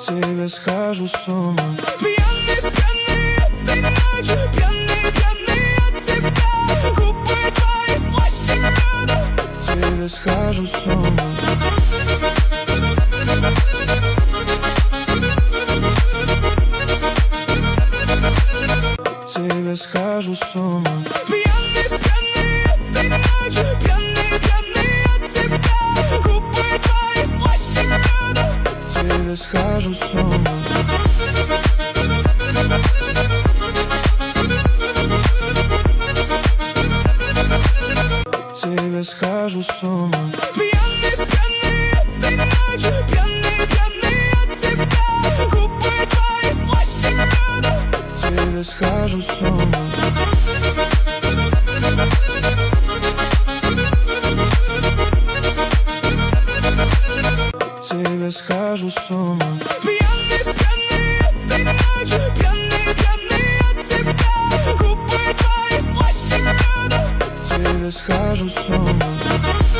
тебе схожу с ума. Пьяный, пьяный этой ночью, пьяный, пьяный от тебя. Губы твои слаще меда, Тебе схожу с ума. Тебе схожу с ума. пьяный, пьяный этой ночью, пьяный, пьяный от тебя. Губы твои слаще меда, Тебе схожу с ума. Тебе схожу с ума. пьяный, пьяный этой ночью, пьяный, пьяный от тебя. Губы твои слаще меда, Тебе схожу с ума. Тебе схожу с ума. пьяный, пьяный этой ночью, пьяный, пьяный от тебя. Губы твои слаще меда, Тебе схожу с ума.